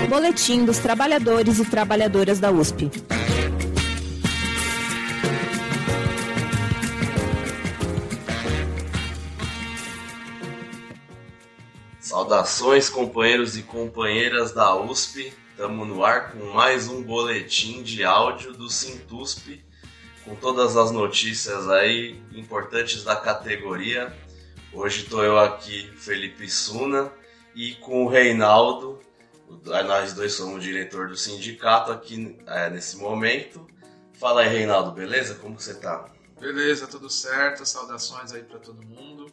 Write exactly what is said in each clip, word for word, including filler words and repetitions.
Boletim dos trabalhadores e trabalhadoras da U S P. Saudações, companheiros e companheiras da U S P. Estamos no ar com mais um boletim de áudio do Sintusp, com todas as notícias aí importantes da categoria. Hoje estou eu aqui, Felipe Suna, e com o Reinaldo. Nós dois somos o diretor do sindicato aqui é, nesse momento. Fala aí, Reinaldo, beleza? Como você tá? Beleza, tudo certo. Saudações aí para todo mundo.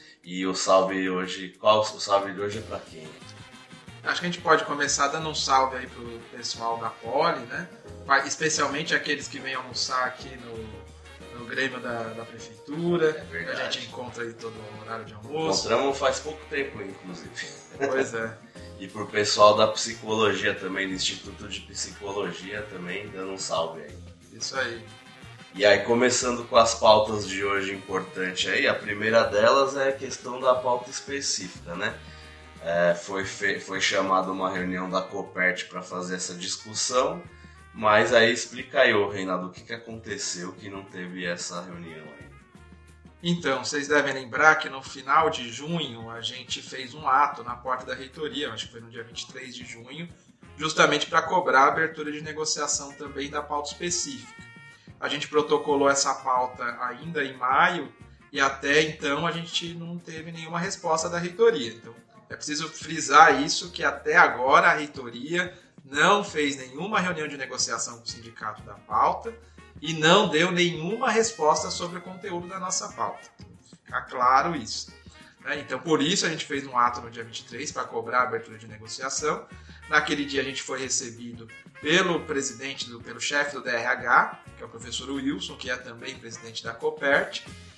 E o salve hoje, qual o salve de hoje é para quem? Acho que a gente pode começar dando um salve aí pro pessoal da Poli, né? Especialmente aqueles que vêm almoçar aqui no, no Grêmio da, da Prefeitura. É verdade. A gente encontra aí todo o horário de almoço. Encontramos faz pouco tempo, inclusive. Pois é. E pro pessoal da psicologia também, do Instituto de Psicologia também, dando um salve aí. Isso aí. E aí, começando com as pautas de hoje importante aí, a primeira delas é a questão da pauta específica, né? É, foi, fe... foi chamada uma reunião da Copert para fazer essa discussão, mas aí explica aí, ô Reinaldo, o que, que aconteceu que não teve essa reunião aí? Então, vocês devem lembrar que no final de junho a gente fez um ato na porta da reitoria, acho que foi no dia vinte e três de junho, justamente para cobrar a abertura de negociação também da pauta específica. A gente protocolou essa pauta ainda em maio e até então a gente não teve nenhuma resposta da reitoria. Então, é preciso frisar isso, que até agora a reitoria não fez nenhuma reunião de negociação com o sindicato da pauta e não deu nenhuma resposta sobre o conteúdo da nossa pauta. Fica claro isso. Né? Então, por isso a gente fez um ato no dia vinte e três para cobrar a abertura de negociação. Naquele dia a gente foi recebido pelo presidente, do, pelo chefe do D R H, que é o professor Wilson, que é também presidente da Copert,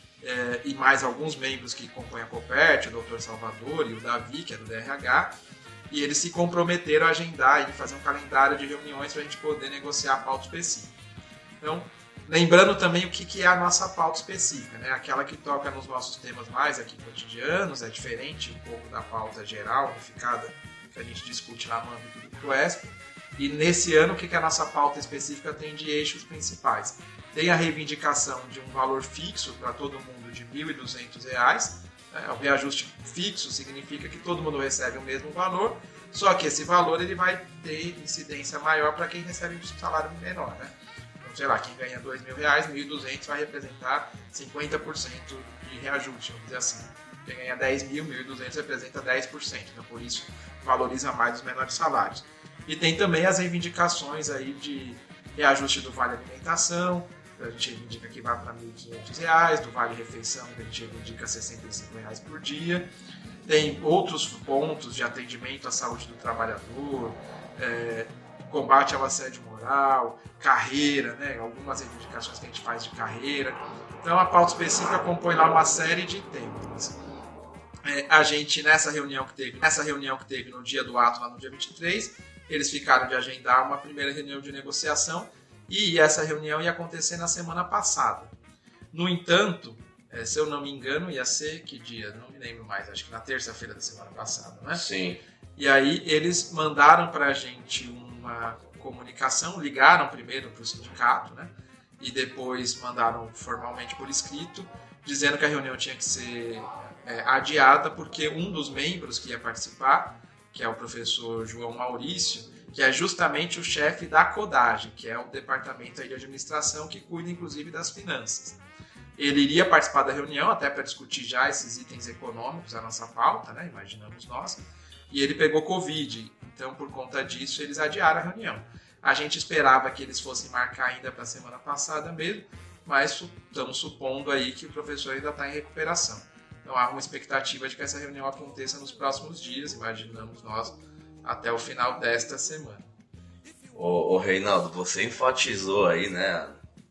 é, e mais alguns membros que compõem a Copert, o doutor Salvador e o Davi, que é do D R H, e eles se comprometeram a agendar e fazer um calendário de reuniões para a gente poder negociar a pauta específica. Então, lembrando também o que, que é a nossa pauta específica, né? Aquela que toca nos nossos temas mais aqui cotidianos, é diferente um pouco da pauta geral, unificada, que a gente discute lá no âmbito do CRUESP. E nesse ano, o que, que a nossa pauta específica tem de eixos principais? Tem a reivindicação de um valor fixo para todo mundo de mil e duzentos reais. Né? O reajuste fixo significa que todo mundo recebe o mesmo valor, só que esse valor ele vai ter incidência maior para quem recebe um salário menor, né? Sei lá, quem ganha dois mil reais, mil e duzentos vai representar cinquenta por cento de reajuste, vamos dizer assim. Quem ganha dez mil, mil e duzentos representa dez por cento, então por isso valoriza mais os menores salários. E tem também as reivindicações aí de reajuste do Vale Alimentação, a gente reivindica que vai para mil e quinhentos reais, do Vale Refeição, que a gente reivindica sessenta e cinco reais por dia. Tem outros pontos de atendimento à saúde do trabalhador, é, combate ao assédio moral, carreira, né? Algumas reivindicações que a gente faz de carreira. Então a pauta específica compõe lá uma série de temas. É, a gente, nessa reunião que teve, nessa reunião que teve no dia do ato, lá no dia vinte e três, eles ficaram de agendar uma primeira reunião de negociação e essa reunião ia acontecer na semana passada. No entanto, é, se eu não me engano, ia ser que dia? Não me lembro mais, acho que na terça-feira da semana passada, né? Sim. E aí eles mandaram para a gente uma comunicação, ligaram primeiro para o sindicato, né? E depois mandaram formalmente por escrito, dizendo que a reunião tinha que ser é, adiada porque um dos membros que ia participar, que é o professor João Maurício, que é justamente o chefe da CODAGE, que é o departamento aí de administração que cuida inclusive das finanças. Ele iria participar da reunião até para discutir já esses itens econômicos, a nossa pauta, né? Imaginamos nós, e ele pegou Covid, então por conta disso eles adiaram a reunião. A gente esperava que eles fossem marcar ainda para a semana passada mesmo, mas estamos supondo aí que o professor ainda está em recuperação. Então há uma expectativa de que essa reunião aconteça nos próximos dias, imaginamos nós, até o final desta semana. Ô, ô Reinaldo, você enfatizou aí, né,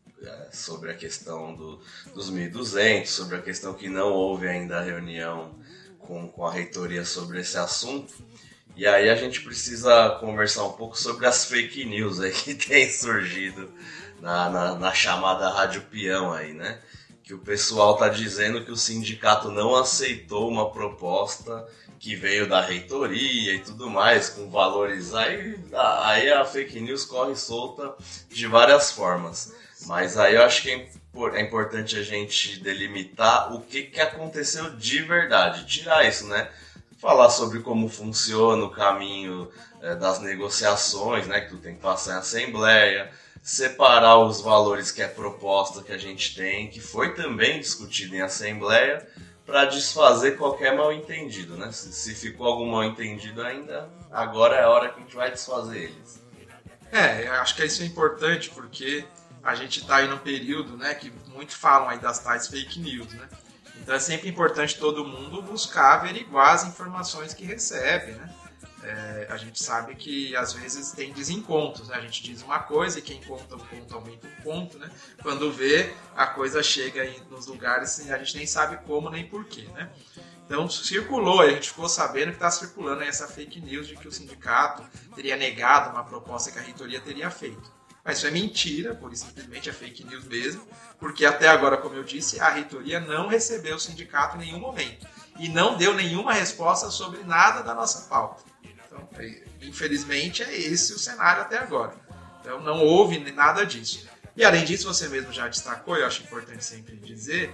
sobre a questão do, dos mil e duzentos, sobre a questão que não houve ainda a reunião com, com a reitoria sobre esse assunto. E aí a gente precisa conversar um pouco sobre as fake news aí que tem surgido na, na, na chamada Rádio Peão aí, né? que o pessoal está dizendo que o sindicato não aceitou uma proposta que veio da reitoria e tudo mais, com valores. Aí, aí a fake news corre solta de várias formas. Mas aí eu acho que é importante a gente delimitar o que, que aconteceu de verdade. Tirar isso, né? Falar sobre como funciona o caminho é, das negociações, né? Que tu tem que passar em assembleia. Separar os valores que é proposta que a gente tem, que foi também discutido em assembleia, para desfazer qualquer mal-entendido, né? Se, se ficou algum mal-entendido ainda, agora é a hora que a gente vai desfazer eles. É, eu acho que isso é importante, porque a gente está aí num período, né, que muitos falam aí das tais fake news, né? Então é sempre importante todo mundo buscar averiguar as informações que recebe, né? É, a gente sabe que às vezes tem desencontros, né? A gente diz uma coisa e quem conta um ponto aumenta um ponto, né? Quando vê, a coisa chega aí nos lugares e a gente nem sabe como nem porquê, né? Então circulou, a gente ficou sabendo que está circulando aí essa fake news de que o sindicato teria negado uma proposta que a reitoria teria feito. Mas isso é mentira, por isso simplesmente é fake news mesmo, porque até agora, como eu disse, a reitoria não recebeu o sindicato em nenhum momento e não deu nenhuma resposta sobre nada da nossa pauta. Então, infelizmente, é esse o cenário até agora. Então, não houve nada disso. E, além disso, você mesmo já destacou, eu acho importante sempre dizer,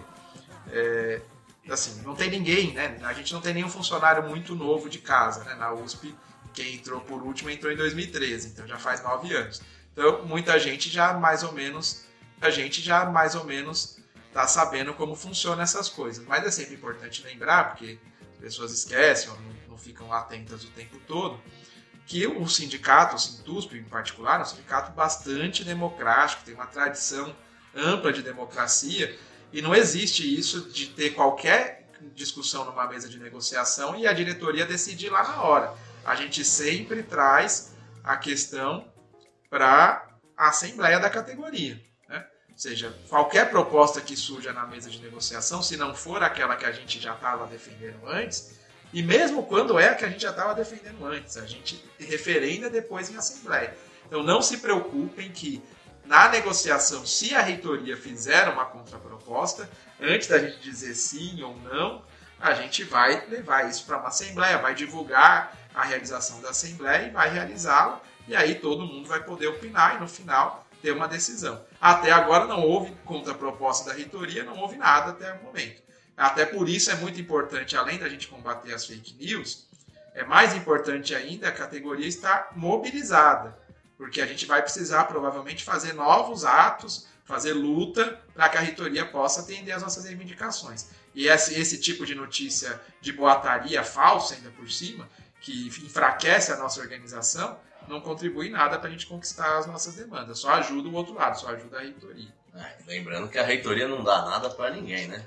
é, assim, não tem ninguém, né? A gente não tem nenhum funcionário muito novo de casa, né? Na U S P, quem entrou por último entrou em dois mil e treze, então já faz nove anos. Então, muita gente já mais ou menos, a gente já mais ou menos está sabendo como funcionam essas coisas. Mas é sempre importante lembrar, porque as pessoas esquecem ou não ficam atentas o tempo todo, que o sindicato, o Sintusp em particular, é um sindicato bastante democrático, tem uma tradição ampla de democracia, e não existe isso de ter qualquer discussão numa mesa de negociação e a diretoria decidir lá na hora. A gente sempre traz a questão para a assembleia da categoria, né? Ou seja, qualquer proposta que surja na mesa de negociação, se não for aquela que a gente já estava defendendo antes, e mesmo quando é a que a gente já estava defendendo antes, a gente referenda depois em assembleia. Então não se preocupem que na negociação, se a reitoria fizer uma contraproposta, antes da gente dizer sim ou não, a gente vai levar isso para uma assembleia, vai divulgar a realização da assembleia e vai realizá-la, e aí todo mundo vai poder opinar e no final ter uma decisão. Até agora não houve contraproposta da reitoria, não houve nada até o momento. Até por isso é muito importante, além da gente combater as fake news, é mais importante ainda a categoria estar mobilizada, porque a gente vai precisar provavelmente fazer novos atos, fazer luta para que a reitoria possa atender as nossas reivindicações. E esse, esse tipo de notícia de boataria falsa ainda por cima, que enfraquece a nossa organização, não contribui em nada para a gente conquistar as nossas demandas, só ajuda o outro lado, só ajuda a reitoria. É, lembrando que a reitoria não dá nada para ninguém, né?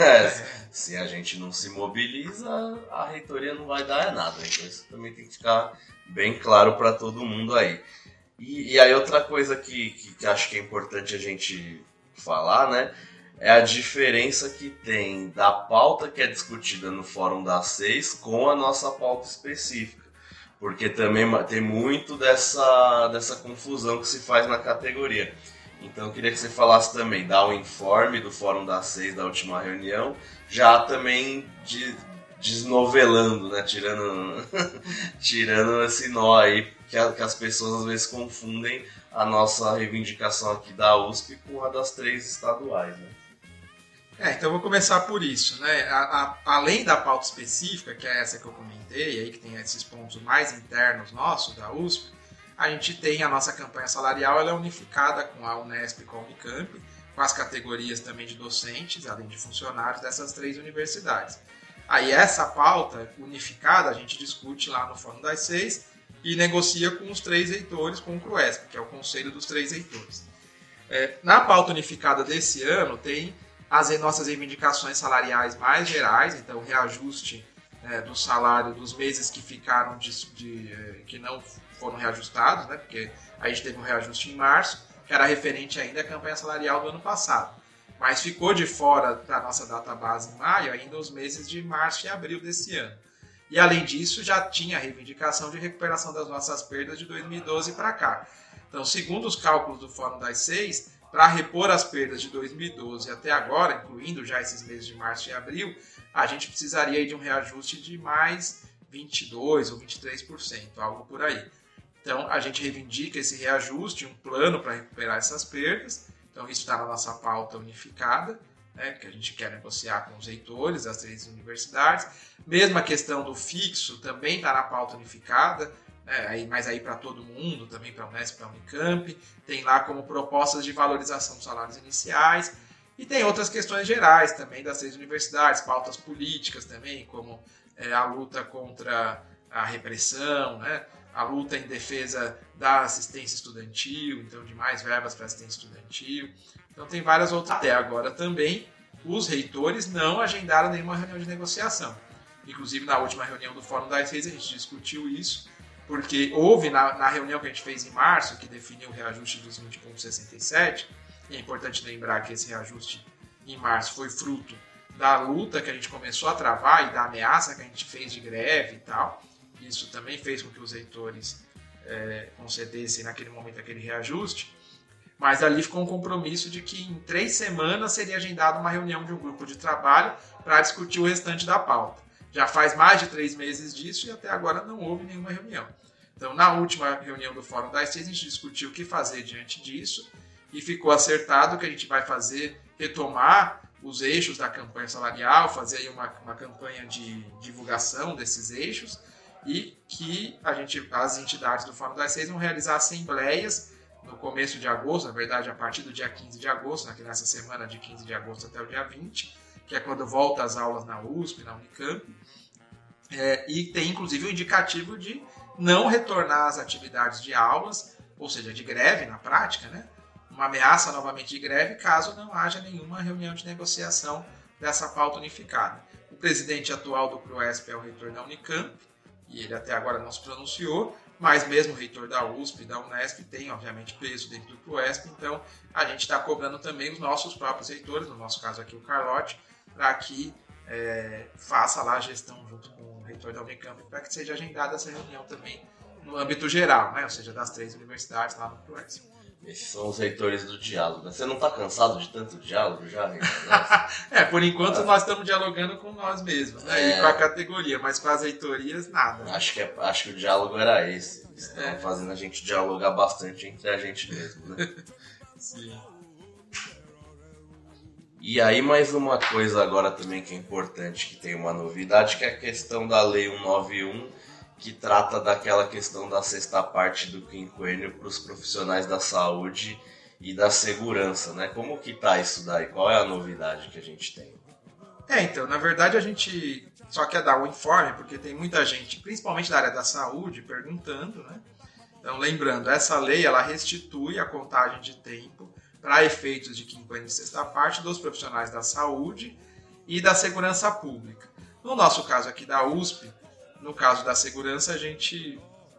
Se a gente não se mobiliza, a reitoria não vai dar nada. Então isso também tem que ficar bem claro para todo mundo aí. E, e aí outra coisa que, que, que acho que é importante a gente falar, né? É a diferença que tem da pauta que é discutida no Fórum das Seis com a nossa pauta específica. Porque também tem muito dessa, dessa confusão que se faz na categoria. Então eu queria que você falasse também, dar o informe do Fórum das Seis da última reunião, já também de, desnovelando, né? Tirando, tirando esse nó aí, que, a, que as pessoas às vezes confundem a nossa reivindicação aqui da U S P com a das três estaduais, né? É, então eu vou começar por isso, né? A, a, além da pauta específica, que é essa que eu comentei, aí que tem esses pontos mais internos nossos da U S P, a gente tem a nossa campanha salarial, ela é unificada com a Unesp e com a Unicamp, com as categorias também de docentes, além de funcionários dessas três universidades. Aí essa pauta unificada a gente discute lá no Fórum das Seis e negocia com os três reitores, com o CRUESP, que é o Conselho dos Três Reitores. É, na pauta unificada desse ano tem as nossas reivindicações salariais mais gerais, então o reajuste né, do salário dos meses que ficaram de, de, que não foram reajustados, né, porque a gente teve um reajuste em março, que era referente ainda à campanha salarial do ano passado. Mas ficou de fora da nossa database em maio ainda os meses de março e abril desse ano. E além disso, já tinha a reivindicação de recuperação das nossas perdas de dois mil e doze para cá. Então, segundo os cálculos do Fórum das Seis, para repor as perdas de dois mil e doze até agora, incluindo já esses meses de março e abril, a gente precisaria de um reajuste de mais vinte e dois por cento ou vinte e três por cento, algo por aí. Então, a gente reivindica esse reajuste, um plano para recuperar essas perdas. Então, isso está na nossa pauta unificada, né, que a gente quer negociar com os reitores das três universidades. Mesma questão do fixo também está na pauta unificada, né, aí, mas aí para todo mundo, também para a Unesp, para a Unicamp. Tem lá como propostas de valorização dos salários iniciais. E tem outras questões gerais também das três universidades, pautas políticas também, como é, a luta contra a repressão, né, a luta em defesa da assistência estudantil, então de mais verbas para assistência estudantil. Então tem várias outras. Até agora também, os reitores não agendaram nenhuma reunião de negociação. Inclusive, na última reunião do Fórum das Reis, a gente discutiu isso, porque houve, na, na reunião que a gente fez em março, que definiu o reajuste dos vinte vírgula sessenta e sete, e é importante lembrar que esse reajuste em março foi fruto da luta que a gente começou a travar e da ameaça que a gente fez de greve e tal. Isso também fez com que os reitores é, concedessem naquele momento aquele reajuste. Mas ali ficou um compromisso de que em três semanas seria agendada uma reunião de um grupo de trabalho para discutir o restante da pauta. Já faz mais de três meses disso e até agora não houve nenhuma reunião. Então, na última reunião do Fórum das Seis, a gente discutiu o que fazer diante disso e ficou acertado que a gente vai fazer, retomar os eixos da campanha salarial, fazer aí uma, uma campanha de divulgação desses eixos e que a gente, as entidades do Fórum das Seis vão realizar assembleias no começo de agosto, na verdade a partir do dia quinze de agosto, nessa semana de quinze de agosto até o dia vinte, que é quando volta as aulas na U S P, na Unicamp, é, e tem inclusive o indicativo de não retornar às atividades de aulas, ou seja, de greve na prática, né? Uma ameaça novamente de greve caso não haja nenhuma reunião de negociação dessa pauta unificada. O presidente atual do Proesp é o reitor da Unicamp, e ele até agora não se pronunciou, mas mesmo o reitor da U S P e da Unesp tem, obviamente, peso dentro do Proesp, então a gente está cobrando também os nossos próprios reitores, no nosso caso aqui o Carlotti, para que é, faça lá a gestão junto com o reitor da Unicamp, para que seja agendada essa reunião também no âmbito geral, né? Ou seja, das três universidades lá no Proesp. Esses são os reitores do diálogo. Você não está cansado de tanto diálogo já? É, por enquanto ah. nós estamos dialogando com nós mesmos, né? É... E com a categoria, mas com as reitorias, nada. Acho que, é, acho que o diálogo era esse. Eles estão é. fazendo a gente dialogar bastante entre a gente mesmo, né? Sim. E aí mais uma coisa agora também que é importante, que tem uma novidade, que é a questão da Lei cento e noventa e um, que trata daquela questão da sexta parte do quinquênio para os profissionais da saúde e da segurança, né? Como que tá isso daí? Qual é a novidade que a gente tem? É, então, na verdade a gente só quer dar um informe, porque tem muita gente, principalmente da área da saúde, perguntando, né? Então, lembrando, essa lei, ela restitui a contagem de tempo para efeitos de quinquênio e sexta parte dos profissionais da saúde e da segurança pública. No nosso caso aqui da U S P, no caso da segurança, a gente,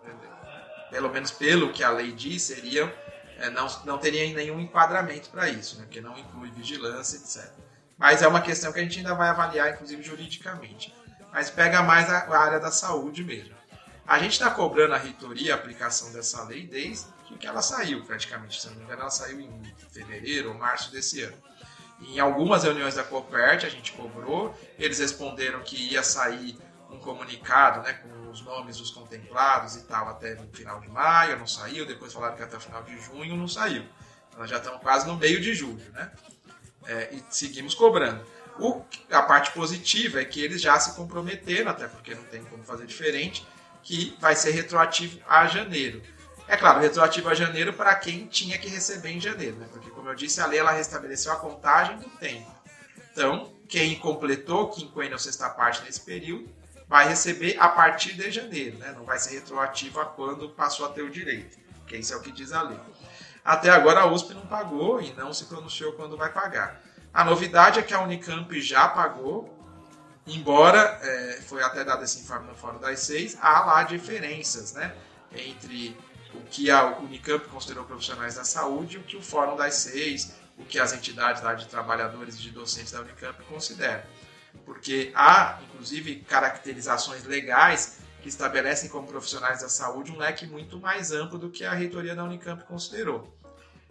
pelo menos pelo que a lei diz, seria, não, não teria nenhum enquadramento para isso, né? Porque não inclui vigilância, etcétera. Mas é uma questão que a gente ainda vai avaliar, inclusive juridicamente. Mas pega mais a, a área da saúde mesmo. A gente está cobrando a reitoria a aplicação dessa lei desde que ela saiu, praticamente. Se não me engano, ela saiu em fevereiro ou março desse ano. Em algumas reuniões da Copert a gente cobrou, eles responderam que ia sair um comunicado, né, com os nomes dos contemplados e tal até no final de maio, não saiu, depois falaram que até o final de junho não saiu. Nós já estamos quase no meio de julho, né? É, e seguimos cobrando. O, a parte positiva é que eles já se comprometeram, até porque não tem como fazer diferente, que vai ser retroativo a janeiro. É claro, retroativo a janeiro para quem tinha que receber em janeiro, né? Porque, como eu disse, a lei ela restabeleceu a contagem do tempo. Então, quem completou quinquênio ou sexta parte nesse período vai receber a partir de janeiro, né? Não vai ser retroativo a quando passou a ter o direito, que isso é o que diz a lei. Até agora a U S P não pagou e não se pronunciou quando vai pagar. A novidade é que a Unicamp já pagou, embora, é, foi até dado esse informe no Fórum das Seis, há lá diferenças, né, entre o que a Unicamp considerou profissionais da saúde e o que o Fórum das Seis, o que as entidades lá de trabalhadores e de docentes da Unicamp consideram. Porque há, inclusive, caracterizações legais que estabelecem como profissionais da saúde um leque muito mais amplo do que a reitoria da Unicamp considerou.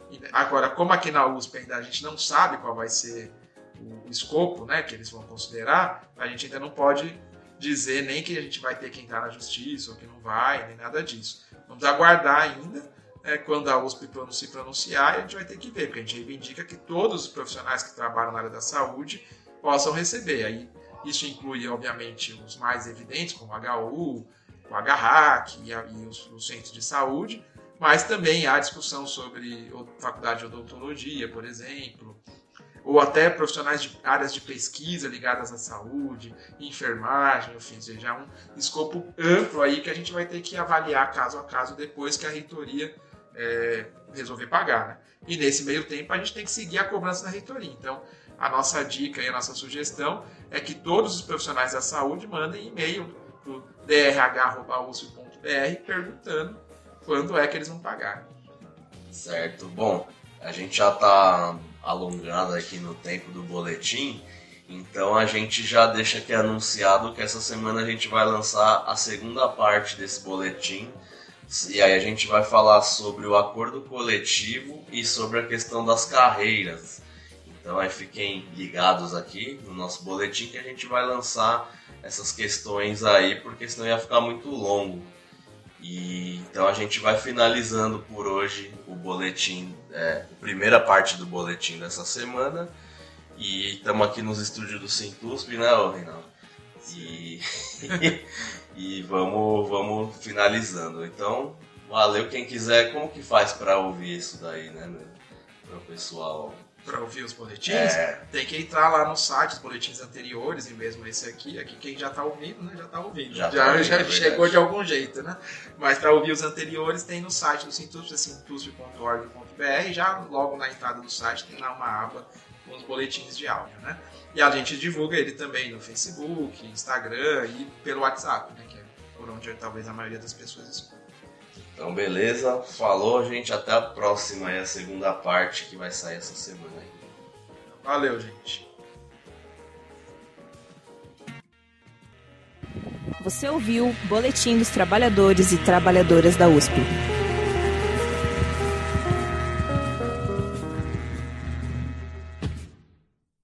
Agora, como aqui na U S P ainda a gente não sabe qual vai ser o escopo, né, que eles vão considerar, a gente ainda não pode dizer nem que a gente vai ter que entrar na justiça ou que não vai, nem nada disso. Vamos aguardar ainda, né, quando a U S P se pronunciar, a gente vai ter que ver, porque a gente reivindica que todos os profissionais que trabalham na área da saúde possam receber. Aí, isso inclui, obviamente, os mais evidentes, como o H U, o H R A C e, a, e os, os centros de saúde, mas também há discussão sobre faculdade de odontologia, por exemplo, ou até profissionais de áreas de pesquisa ligadas à saúde, enfermagem, enfim, seja um escopo amplo aí que a gente vai ter que avaliar caso a caso depois que a reitoria é, resolver pagar, né? E nesse meio tempo a gente tem que seguir a cobrança da reitoria. Então, a nossa dica e a nossa sugestão é que todos os profissionais da saúde mandem e-mail para o d r h arroba u s p ponto b r perguntando quando é que eles vão pagar. Certo. Bom, a gente já está alongado aqui no tempo do boletim, então a gente já deixa aqui anunciado que essa semana a gente vai lançar a segunda parte desse boletim, e aí a gente vai falar sobre o acordo coletivo e sobre a questão das carreiras. Então aí fiquem ligados aqui no nosso boletim que a gente vai lançar essas questões aí, porque senão ia ficar muito longo. E então a gente vai finalizando por hoje o boletim, é, a primeira parte do boletim dessa semana. E estamos aqui nos estúdios do Sintusp, né, Reinaldo? E, e vamos, vamos finalizando. Então, valeu. Quem quiser, como que faz para ouvir isso daí, né, para o pessoal? Para ouvir os boletins, é. Tem que entrar lá no site, os boletins anteriores, e mesmo esse aqui, aqui quem já está ouvindo, né, já está ouvindo. Já, já, tá ouvindo, já é chegou de algum jeito, né? Mas para ouvir os anteriores tem no site do Sintusp, é sintusp ponto org ponto b r, já logo na entrada do site tem lá uma aba com os boletins de áudio, né? E a gente divulga ele também no Facebook, Instagram e pelo WhatsApp, né, que é por onde talvez a maioria das pessoas escuta. Então, beleza. Falou, gente. Até a próxima, aí, a segunda parte que vai sair essa semana aí. Valeu, gente. Você ouviu o Boletim dos Trabalhadores e Trabalhadoras da U S P.